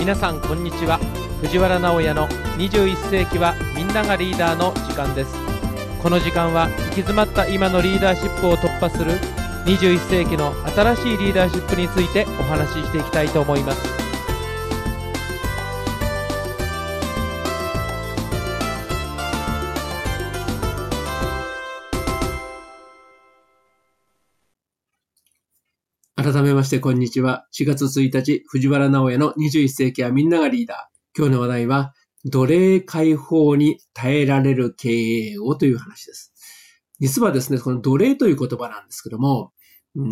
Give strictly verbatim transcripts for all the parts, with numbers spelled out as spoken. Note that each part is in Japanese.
皆さんこんにちは。藤原直哉のにじゅういっ世紀はみんながリーダーの時間です。この時間は行き詰まった今のリーダーシップを突破するにじゅういっ世紀の新しいリーダーシップについてお話ししていきたいと思います。 改めましてこんにちは。しがつついたち、藤原直哉のにじゅういっ世紀はみんながリーダー。今日の話題は、奴隷解放に耐えられる経営をという話です。実はですね、この奴隷という言葉なんですけども、うん、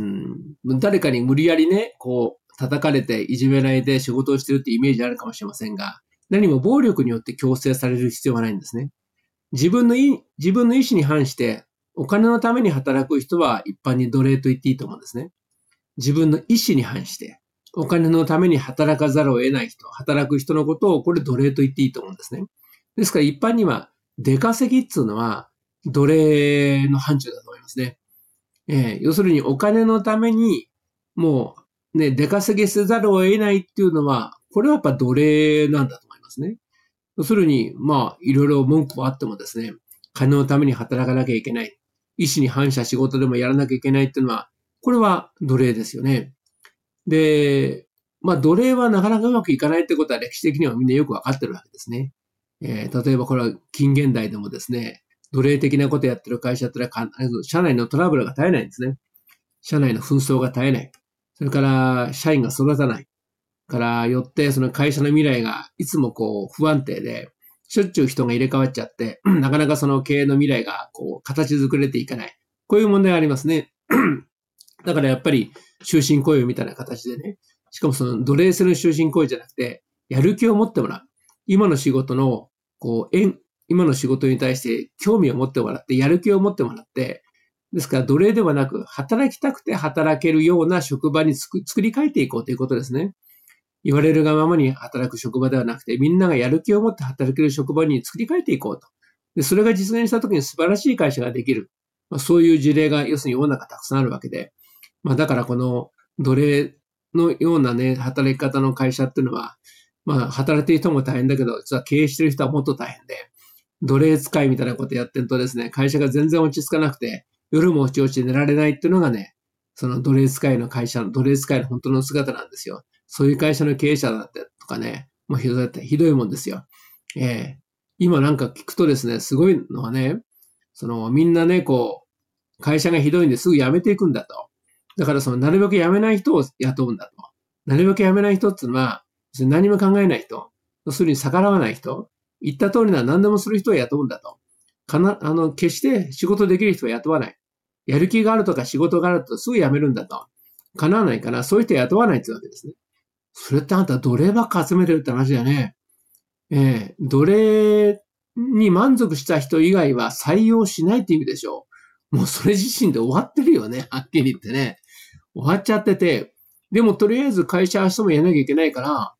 誰かに無理やりね、こう、叩かれていじめられて仕事をしているってイメージあるかもしれませんが、何も暴力によって強制される必要はないんですね。自分の意、自分の意思に反して、お金のために働く人は一般に奴隷と言っていいと思うんですね。自分の意思に反して、お金のために働かざるを得ない人、働く人のことをこれ奴隷と言っていいと思うんですね。ですから一般には、出稼ぎっていうのは奴隷の範疇だと思いますね。えー、要するにお金のために、もうね、出稼ぎせざるを得ないっていうのは、これはやっぱ奴隷なんだと思いますね。要するに、まあ、いろいろ文句はあってもですね、金のために働かなきゃいけない。意思に反した仕事でもやらなきゃいけないっていうのは、これは奴隷ですよね。で、まあ奴隷はなかなかうまくいかないってことは歴史的にはみんなよくわかってるわけですね。えー、例えばこれは近現代でもですね、奴隷的なことやってる会社ってのは社内のトラブルが絶えないんですね。社内の紛争が絶えない。それから社員が育たない。からよってその会社の未来がいつもこう不安定で、しょっちゅう人が入れ替わっちゃって、なかなかその経営の未来がこう形作れていかない。こういう問題がありますね。だからやっぱり終身雇用みたいな形でね、しかもその奴隷制の終身雇用じゃなくて、やる気を持ってもらう。今の仕事の、こう、縁、今の仕事に対して興味を持ってもらって、やる気を持ってもらって、ですから奴隷ではなく、働きたくて働けるような職場につく作り変えていこうということですね。言われるがままに働く職場ではなくて、みんながやる気を持って働ける職場に作り変えていこうと。で、それが実現したときに素晴らしい会社ができる。まあ、そういう事例が要するに世の中たくさんあるわけで、まあだからこの奴隷のようなね、働き方の会社っていうのは、まあ働いている人も大変だけど、実は経営している人はもっと大変で、奴隷使いみたいなことやってるとですね、会社が全然落ち着かなくて、夜も落ち落ち寝られないっていうのがね、その奴隷使いの会社の、奴隷使いの本当の姿なんですよ。そういう会社の経営者だってとかね、もうひどい、ひどいもんですよ。ええー、今なんか聞くとですね、すごいのはね、そのみんなね、こう、会社がひどいんですぐ辞めていくんだと。だからその、なるべく辞めない人を雇うんだと。なるべく辞めない人っていうのは、何も考えない人。要するに逆らわない人。言った通りなら何でもする人を雇うんだと。かな、あの、決して仕事できる人は雇わない。やる気があるとか仕事があるとすぐ辞めるんだと。叶わないから、そういう人雇わないってわけですね。それってあんた奴隷ばっか集めてるって話だよね。ええー、奴隷に満足した人以外は採用しないって意味でしょう。もうそれ自身で終わってるよね。はっきり言ってね。終わっちゃってて、でもとりあえず会社明日もやらなきゃいけないから、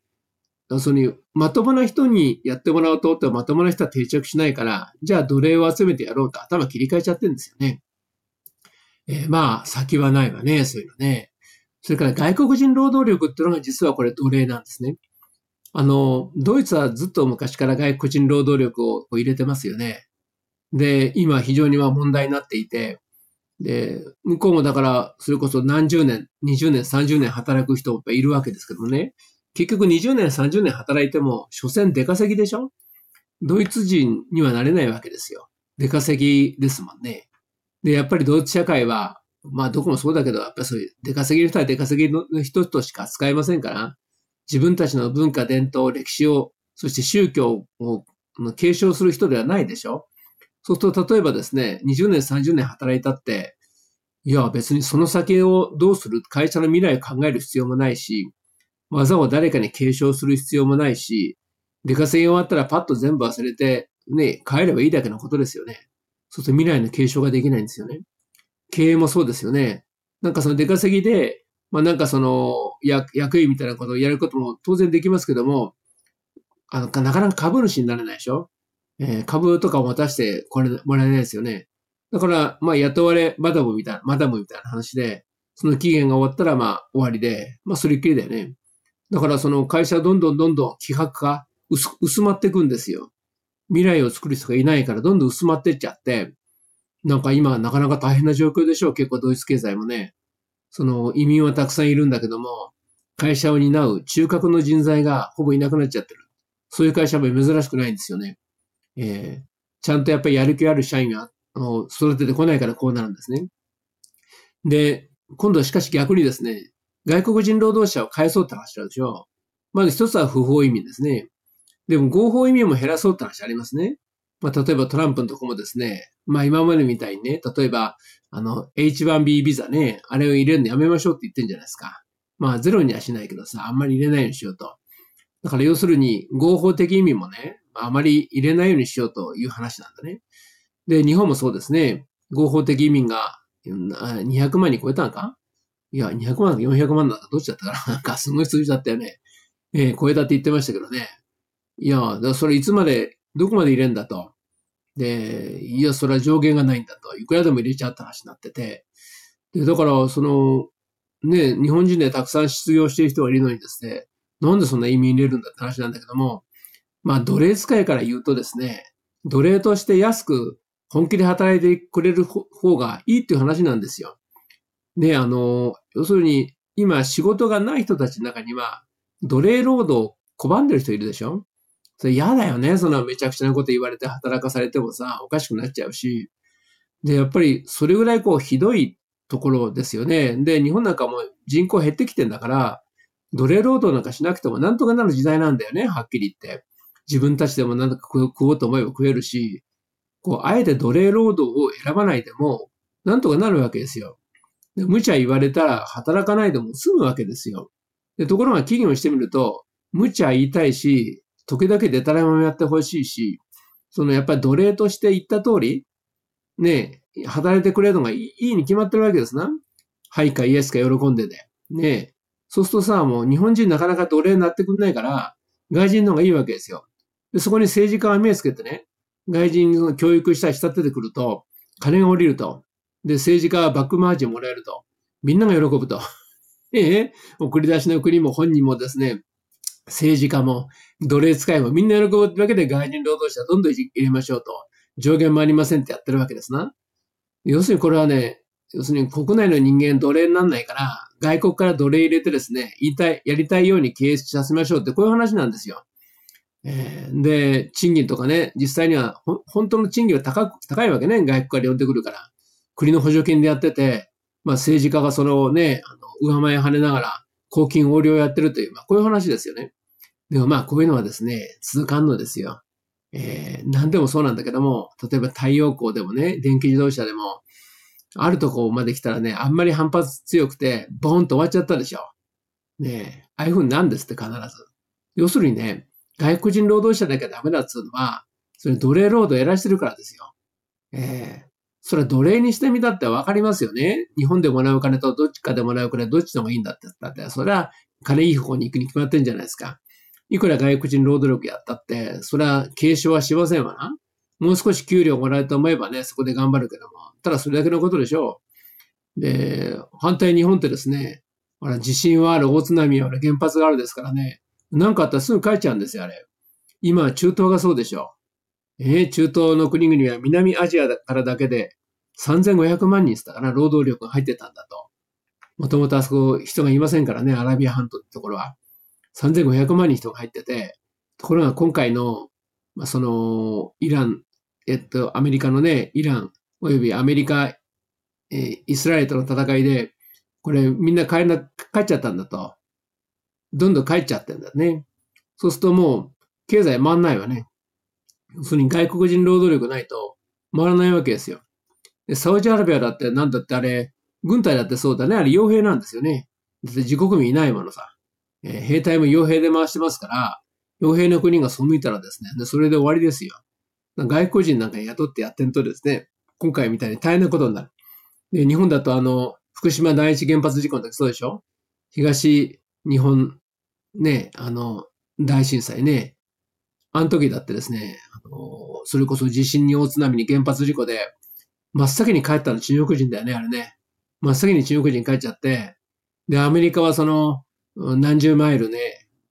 そのまともな人にやってもらおうと思ってもまともな人は定着しないから、じゃあ奴隷を集めてやろうと頭切り替えちゃってるんですよね。えー、まあ、先はないわね、そういうのね。それから外国人労働力っていうのが実はこれ奴隷なんですね。あの、ドイツはずっと昔から外国人労働力を入れてますよね。で、今非常には問題になっていて、で、向こうもだから、それこそ何十年、にじゅうねん、さんじゅうねん働く人もいるわけですけどもね。結局にじゅうねん、さんじゅうねん働いても、所詮出稼ぎでしょ？ドイツ人にはなれないわけですよ。出稼ぎですもんね。で、やっぱりドイツ社会は、まあどこもそうだけど、やっぱりそういう出稼ぎの人は出稼ぎの人としか扱えませんから、自分たちの文化、伝統、歴史を、そして宗教を継承する人ではないでしょ？そうすると、例えばですね、にじゅうねん、さんじゅうねん働いたって、いや、別にその先をどうする、会社の未来を考える必要もないし、技を誰かに継承する必要もないし、出稼ぎ終わったらパッと全部忘れて、ね、帰ればいいだけのことですよね。そうすると未来の継承ができないんですよね。経営もそうですよね。なんかその出稼ぎで、まあなんかその役役員みたいなことをやることも当然できますけども、あの、なかなか株主になれないでしょ？えー、株とかを渡してこれもらえないですよね。だから、まあ、雇われマダムみたいな、マダムみたいな話で、その期限が終わったら、まあ、終わりで、まあ、それっきりだよね。 だからその会社はどんどんどんどん希薄化、薄薄まっていくんですよ。未来を作る人がいないからどんどん薄まっていっちゃって、なんか今なかなか大変な状況でしょう。結構ドイツ経済もね。その移民はたくさんいるんだけども、会社を担う中核の人材がほぼいなくなっちゃってる。そういう会社も珍しくないんですよね。えー、ちゃんとやっぱりやる気ある社員が育ててこないからこうなるんですね。で、今度はしかし逆にですね、外国人労働者を返そうって話なんでしょう。まず一つは不法移民ですね。でも合法移民も減らそうって話ありますね。まあ、例えばトランプのとこもですね、まあ今までみたいにね、例えば、あの、エイチワンビー ビザね、あれを入れるのやめましょうって言ってんじゃないですか。まあゼロにはしないけどさ、あんまり入れないようにしようと。だから要するに合法的移民もね、あまり入れないようにしようという話なんだね。で、日本もそうですね、合法的移民がにひゃくまんに超えたのかいや、にひゃくまんだかよんひゃくまんだかどっちだったかななんかすごい数字だったよね。えー、超えたって言ってましたけどね。いや、それいつまで、どこまで入れんだと。で、いや、それは上限がないんだと。いくらでも入れちゃうって話になってて。で、だから、その、ね、日本人でたくさん失業している人がいるのにですね、なんでそんな移民入れるんだって話なんだけども、まあ、奴隷使いから言うとですね、奴隷として安く本気で働いてくれる方がいいっていう話なんですよ。で、あの、要するに、今仕事がない人たちの中には、奴隷労働を拒んでる人いるでしょ？それ嫌だよね。そのめちゃくちゃなこと言われて働かされてもさ、おかしくなっちゃうし。で、やっぱりそれぐらいこうひどいところですよね。で、日本なんかも人口減ってきてんだから、奴隷労働なんかしなくてもなんとかなる時代なんだよね、はっきり言って。自分たちでもなんとか食おうと思えば食えるし、こう、あえて奴隷労働を選ばないでも、なんとかなるわけですよ。で、無茶言われたら働かないでも済むわけですよ。で、ところが企業にしてみると、無茶言いたいし、時々デタラメもやってほしいし、そのやっぱり奴隷として言った通り、ねえ、働いてくれるのがいいに決まってるわけですな。はいかイエスか喜んでで。ねえ。そうするとさ、もう日本人なかなか奴隷になってくんないから、外人の方がいいわけですよ。で、そこに政治家が目をつけてね、外人の教育したり仕立ててくると、金が降りると。で、政治家はバックマージンもらえると。みんなが喜ぶと。ええ、送り出しの国も本人もですね、政治家も奴隷使いもみんな喜ぶわけで外人労働者どんどん入れましょうと。上限もありませんってやってるわけですな。要するにこれはね、要するに国内の人間奴隷にならないから、外国から奴隷入れてですね、言いたい、やりたいように経営させましょうってこういう話なんですよ。えー、で、賃金とかね、実際には本当の賃金は高く、高いわけね、外国から呼んでくるから。国の補助金でやってて、まあ政治家がそれをね、あの、上前跳ねながら、公金横領やってるという、まあこういう話ですよね。でもまあこういうのはですね、続かんのですよ。えー、何でもそうなんだけども、例えば太陽光でもね、電気自動車でも、あるとこまで来たらね、あんまり反発強くて、ボーンと終わっちゃったでしょ。ねえ、ああいう風になんですって必ず。要するにね、外国人労働者だけはダメだっつうのは、それ奴隷労働をやらしてるからですよ。ええー、それは奴隷にしてみたってわかりますよね。日本でもらう金とどっちかでもらう金どっちの方がいいんだって言ったって、それは金いい方向に行くに決まってんじゃないですか。いくら外国人労働力やったって、それは継承はしませんわな。もう少し給料もらえると思えばね、そこで頑張るけども。ただそれだけのことでしょう。で、反対日本ってですね、ほら地震はある、大津波はある、原発があるですからね、なんかあったらすぐ帰っちゃうんですよ、あれ。今は中東がそうでしょう。えー、中東の国々は南アジアからだけでさんぜんごひゃくまんにんしたから労働力が入ってたんだと。もともとあそこ人がいませんからね、アラビア半島ってところは。さんぜんごひゃくまんにん人が入ってて、ところが今回の、まあ、その、イラン、えっと、アメリカのね、イラン、およびアメリカ、えー、イスラエルとの戦いで、これみんな帰な、帰っちゃったんだと。どんどん帰っちゃってんだね。そうするともう、経済回んないわね。要するに外国人労働力ないと回らないわけですよ。でサウジアラビアだってなんだってあれ、軍隊だってそうだね。あれ傭兵なんですよね。だって自国民いないものさ。えー、兵隊も傭兵で回してますから、傭兵の国が背いたらですね、でそれで終わりですよ。外国人なんか雇ってやってんとですね、今回みたいに大変なことになる。で、日本だとあの、福島第一原発事故の時そうでしょ？東日本、ね、あの、大震災ね。あの時だってですね、あの、それこそ地震に大津波に原発事故で、真っ先に帰ったの中国人だよね、あれね。真っ先に中国人帰っちゃって、で、アメリカはその、何十マイルね、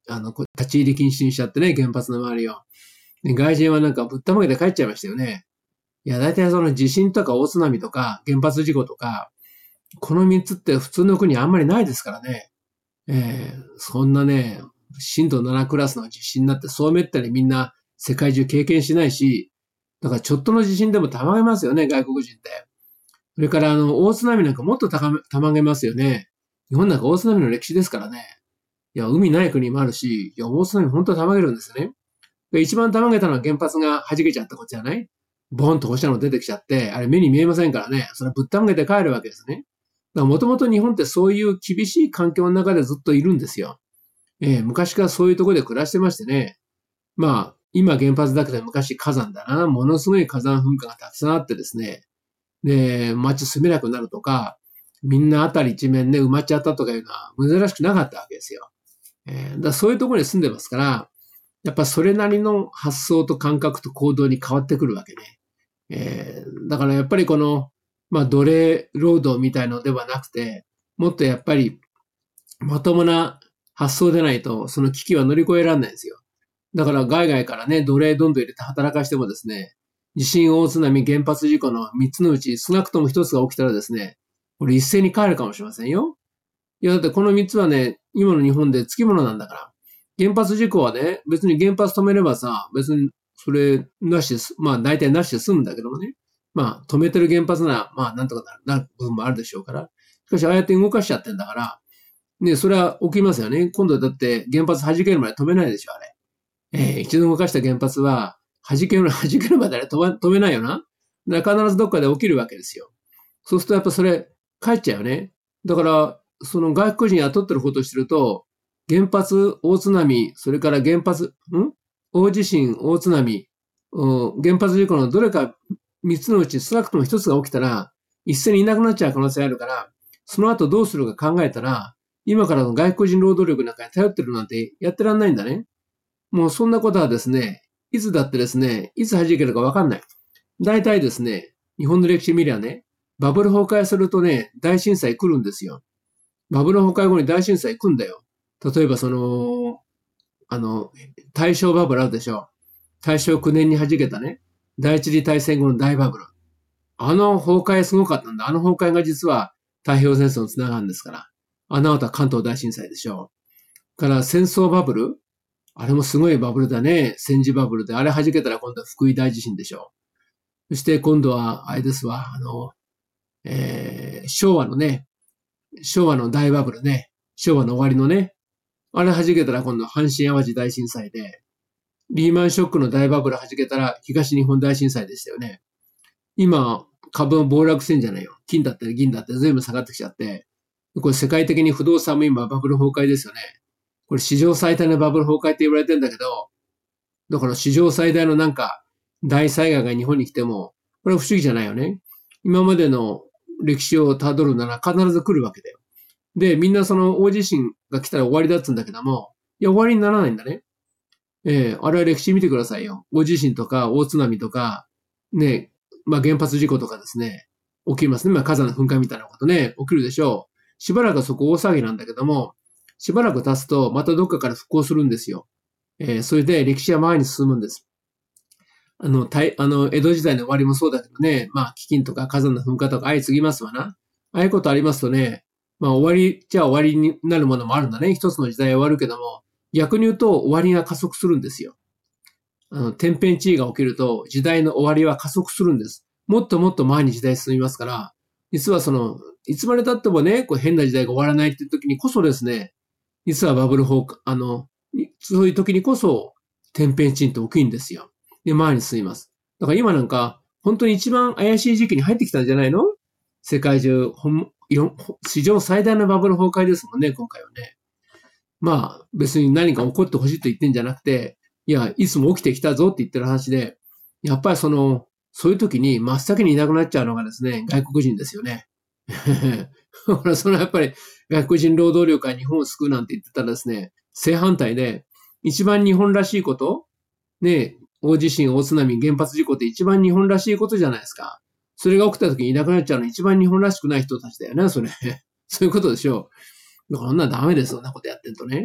あの、立ち入り禁止にしちゃってね、原発の周りを。で外人はなんかぶったまげて帰っちゃいましたよね。いや、大体その地震とか大津波とか原発事故とか、この三つって普通の国あんまりないですからね。えー、そんなね、震度ななクラスの地震になってそうめったにみんな世界中経験しないし、だからちょっとの地震でもたまげますよね、外国人って。それからあの、大津波なんかもっとたまげますよね。日本なんか大津波の歴史ですからね。いや、海ない国もあるし、いや、大津波本当たまげるんですよね。一番たまげたのは原発が弾けちゃったことじゃない？ボンと放射能出てきちゃって、あれ目に見えませんからね。それぶったまげて帰るわけですね。もともと日本ってそういう厳しい環境の中でずっといるんですよ。えー、昔からそういうところで暮らしてましてね。まあ、今原発だけど昔火山だな。ものすごい火山噴火がたくさんあってですね。で、街住めなくなるとか、みんなあたり一面ね、埋まっちゃったとかいうのは珍しくなかったわけですよ。えー、だそういうところに住んでますから、やっぱそれなりの発想と感覚と行動に変わってくるわけね。えー、だからやっぱりこの、まあ奴隷労働みたいのではなくて、もっとやっぱりまともな発想でないとその危機は乗り越えられないんですよ。だから外外からね、奴隷どんどん入れて働かしてもですね、地震、大津波、原発事故のみっつのうち少なくともひとつが起きたらですね、これ一斉に帰るかもしれませんよ。いやだってこのみっつはね、今の日本でつきものなんだから。原発事故はね、別に原発止めればさ、別にそれなしです。まあ大体なしで済むんだけどもね。まあ止めてる原発なら、まあなんとかなる部分もあるでしょうから。しかしああやって動かしちゃってんだから、ね、それは起きますよね。今度だって原発弾けるまで止めないでしょ、あれ。えー、一度動かした原発は、弾ける、弾けるまであれ止めないよな。だから必ずどっかで起きるわけですよ。そうするとやっぱそれ、帰っちゃうよね。だから、その外国人雇ってることをしてると、原発、大津波、それから原発、ん大地震、大津波、原発事故のどれかみっつのうち少なくともひとつが起きたら、一斉にいなくなっちゃう可能性があるから、その後どうするか考えたら、今からの外国人労働力なんかに頼ってるなんてやってらんないんだね。もうそんなことはですね、いつだってですね、いつ弾けるかわかんない。大体ですね、日本の歴史見りゃね、バブル崩壊するとね、大震災来るんですよ。バブル崩壊後に大震災来るんだよ。例えばその、あの、大正バブルあるでしょ。大正きゅうねんに弾けたね、第一次大戦後の大バブル。あの崩壊すごかったんだ。あの崩壊が実は太平洋戦争につながるんですから。あの後は関東大震災でしょ。から戦争バブル。あれもすごいバブルだね。戦時バブルで。あれ弾けたら今度は福井大地震でしょ。そして今度は、あれですわ、あの、えー、昭和のね、昭和の大バブルね。昭和の終わりのね。あれ弾けたら今度阪神淡路大震災で、リーマンショックの大バブル弾けたら東日本大震災でしたよね。今、株も暴落してんじゃないよ。金だったり銀だったり全部下がってきちゃって。これ世界的に不動産も今バブル崩壊ですよね。これ史上最大のバブル崩壊って言われてんだけど、だから史上最大のなんか大災害が日本に来ても、これは不思議じゃないよね。今までの歴史をたどるなら必ず来るわけだよ。で、みんなその大地震が来たら終わりだっつうんだけども、いや終わりにならないんだね。ええー、あれは歴史見てくださいよ。大地震とか大津波とか、ね、まあ原発事故とかですね、起きますね。まあ火山の噴火みたいなことね、起きるでしょう。しばらくそこ大騒ぎなんだけども、しばらく経つとまたどっかから復興するんですよ。えー、それで歴史は前に進むんです。あの、あの、江戸時代の終わりもそうだけどね、まあ、飢饉とか火山の噴火とか相次ぎますわな。ああいうことありますとね、まあ、終わり、じゃあ終わりになるものもあるんだね。一つの時代は終わるけども、逆に言うと終わりが加速するんですよ。あの、天変地異が起きると、時代の終わりは加速するんです。もっともっと前に時代進みますから、実はその、いつまで経ってもね、こう変な時代が終わらないっていう時にこそですね、実はバブル崩壊、あの、そういう時にこそ、天変地異って起きるんですよ。で、前に進みます。だから今なんか、本当に一番怪しい時期に入ってきたんじゃないの？世界中、ほん、史上最大のバブル崩壊ですもんね、今回はね。まあ、別に何か起こってほしいと言ってんじゃなくて、いや、いつも起きてきたぞって言ってる話で、やっぱりその、そういう時に真っ先にいなくなっちゃうのがですね、外国人ですよね。ほら、そのやっぱり外国人労働力が日本を救うなんて言ってたらですね、正反対で、一番日本らしいこと、ね、大地震、大津波、原発事故って一番日本らしいことじゃないですか。それが起きた時にいなくなっちゃうの一番日本らしくない人たちだよね、それ。そういうことでしょう。だからそんなダメですよ、そんなことやってるとね。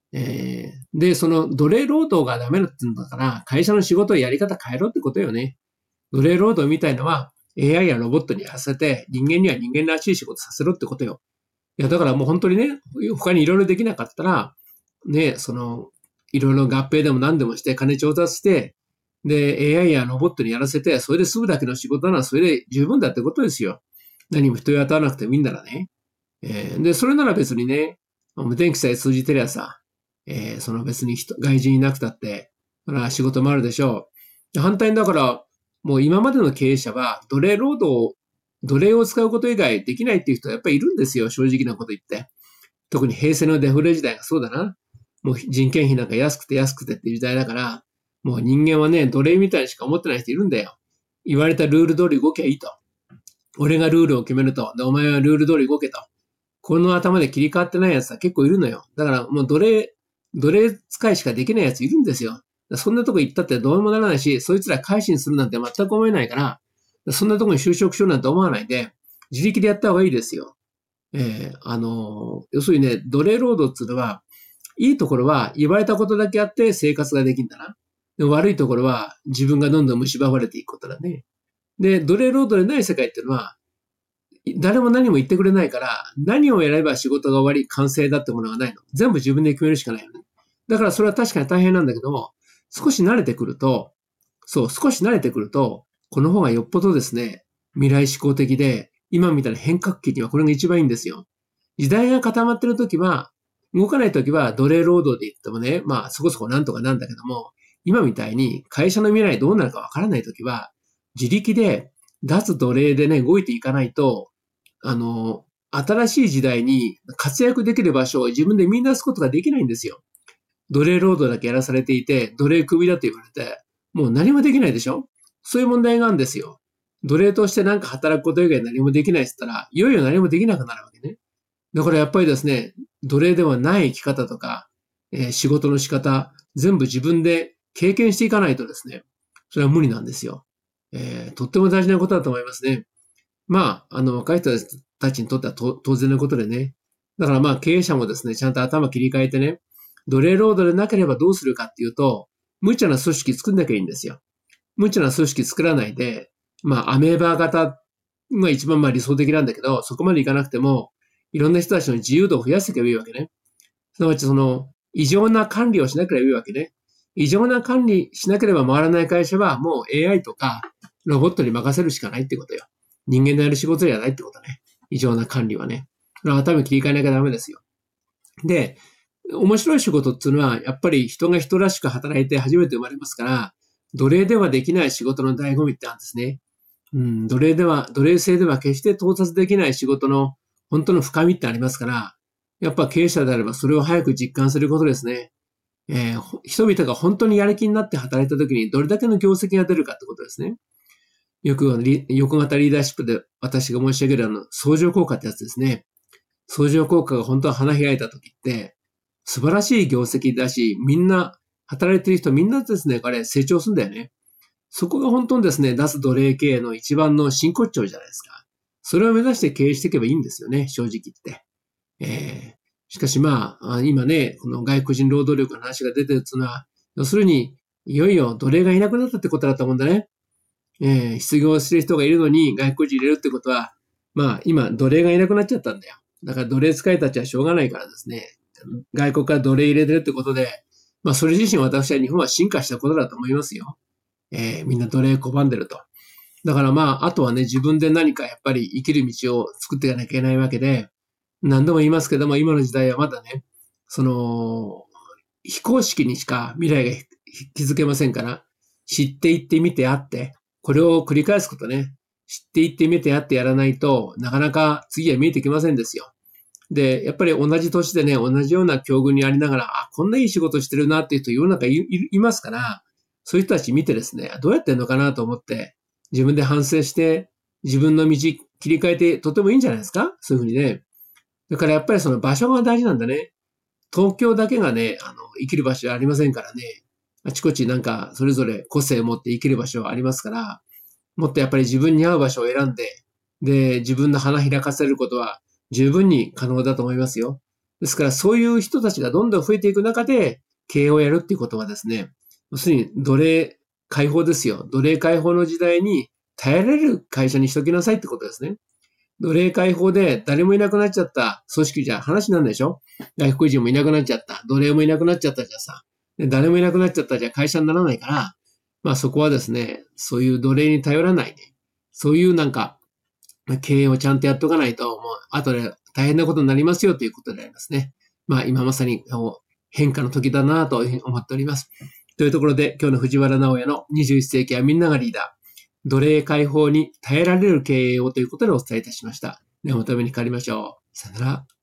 えー、で、その奴隷労働がダメだって言うんだから、会社の仕事をやり方変えろってことよね。奴隷労働みたいのは エーアイ やロボットにやらせて、人間には人間らしい仕事させろってことよ。いや、だからもう本当にね、他にいろいろできなかったら、ね、その、いろいろ合併でも何でもして、金調達して、で、エーアイ やロボットにやらせて、それで済むだけの仕事ならそれで十分だってことですよ。何も人雇わなくてもいいんならね。えー、で、それなら別にね、無電気さえ通じてりゃさ、えー、その別に人外人いなくたって、それは仕事もあるでしょう。反対にだから、もう今までの経営者は奴隷労働、奴隷を使うこと以外できないっていう人はやっぱりいるんですよ。正直なこと言って。特に平成のデフレ時代がそうだな。もう人件費なんか安くて安くてっていう時代だから、もう人間はね、奴隷みたいにしか思ってない人いるんだよ。言われたルール通り動きゃいいと。俺がルールを決めると。で、お前はルール通り動けと。この頭で切り替わってない奴は結構いるのよ。だからもう奴隷、奴隷使いしかできない奴いるんですよ。そんなとこ行ったってどうにもならないし、そいつら改心するなんて全く思えないから、そんなとこに就職しようなんて思わないで、自力でやった方がいいですよ。えー、あのー、要するにね、奴隷労働っていうのは、いいところは言われたことだけあって生活ができるんだな。で悪いところは自分がどんどん蝕まれていくことだね。で、奴隷労働でない世界っていうのは、誰も何も言ってくれないから、何をやれば仕事が終わり、完成だってものがないの。全部自分で決めるしかないよね。だからそれは確かに大変なんだけども、少し慣れてくると、そう、少し慣れてくると、この方がよっぽどですね、未来志向的で、今みたいな変革期にはこれが一番いいんですよ。時代が固まってるときは、動かないときは奴隷労働で言ってもね、まあそこそこなんとかなんだけども、今みたいに会社の未来どうなるかわからないときは、自力で脱奴隷でね、動いていかないと、あの、新しい時代に活躍できる場所を自分で見出すことができないんですよ。奴隷労働だけやらされていて、奴隷首だと言われて、もう何もできないでしょ？そういう問題があるんですよ。奴隷としてなんか働くこと以外何もできないって言ったら、いよいよ何もできなくなるわけね。だからやっぱりですね、奴隷ではない生き方とか、えー、仕事の仕方、全部自分で経験していかないとですね、それは無理なんですよ。えー、とっても大事なことだと思いますね。まあ、あの、若い人たちにとっては当然のことでね。だからまあ、経営者もですね、ちゃんと頭切り替えてね、奴隷労働でなければどうするかっていうと、無茶な組織作んなきゃいいんですよ。無茶な組織作らないで、まあ、アメーバー型が一番まあ理想的なんだけど、そこまでいかなくても、いろんな人たちの自由度を増やしていけばいいわけね。すなわちその、異常な管理をしなければいいわけね。異常な管理しなければ回らない会社は、もう エーアイ とかロボットに任せるしかないってことよ。人間のやる仕事じゃないってことね。異常な管理はね。頭切り替えなきゃダメですよ。で、面白い仕事っていうのは、やっぱり人が人らしく働いて初めて生まれますから、奴隷ではできない仕事の醍醐味ってあるんですね。うん、奴隷では、奴隷制では決して到達できない仕事の本当の深みってありますから、やっぱ経営者であればそれを早く実感することですね。えー、人々が本当にやる気になって働いた時にどれだけの業績が出るかってことですね。よく横型リーダーシップで私が申し上げるあの相乗効果ってやつですね。相乗効果が本当は花開いた時って素晴らしい業績だし、みんな働いてる人みんなですね、あれ成長するんだよね。そこが本当にですね、脱奴隷経営の一番の真骨頂じゃないですか。それを目指して経営していけばいいんですよね、正直言って。えー、しかしまあ、今ね、この外国人労働力の話が出てるっていうのは、要するに、いよいよ奴隷がいなくなったってことだと思うんだね。えー、失業してる人がいるのに外国人入れるってことは、まあ今奴隷がいなくなっちゃったんだよ。だから奴隷使いたちはしょうがないからですね、外国から奴隷入れてるってことで、まあそれ自身私は日本は進化したことだと思いますよ。えー、みんな奴隷拒んでると。だからまあ、あとはね、自分で何かやっぱり生きる道を作っていかなきゃいけないわけで、何度も言いますけども、今の時代はまだね、その、非公式にしか未来が気づけませんから、知っていってみてあって、これを繰り返すことね、知っていってみてあってやらないとなかなか次は見えてきませんですよ。で、やっぱり同じ年でね、同じような境遇にありながら、あ、こんないい仕事してるなっていう人世の中 い, い, いますから、そういう人たち見てですね、どうやってんのかなと思って、自分で反省して、自分の道切り替えてとてもいいんじゃないですか？そういうふうにね。だからやっぱりその場所が大事なんだね。東京だけがね、あの、生きる場所はありませんからね。あちこちなんかそれぞれ個性を持って生きる場所はありますから、もっとやっぱり自分に合う場所を選んで、で、自分の花開かせることは十分に可能だと思いますよ。 ですから、そういう人たちがどんどん増えていく中で、経営をやるっていうことはですね、要するに奴隷解放ですよ。奴隷解放の時代に耐えられる会社にしときなさいってことですね。奴隷解放で誰もいなくなっちゃった組織じゃ話なんでしょ？外国人もいなくなっちゃった。奴隷もいなくなっちゃったじゃさ。で誰もいなくなっちゃったじゃ会社にならないから、まあそこはですね、そういう奴隷に頼らないね。そういうなんか、経営をちゃんとやっとかないと、もう後で大変なことになりますよということでありますね。まあ今まさに変化の時だなと思っております。というところで今日の藤原直也のにじゅういっ世紀はみんながリーダー。奴隷解放に耐えられる経営をということでお伝えいたしました。ではまたお目にかかりましょう。さよなら。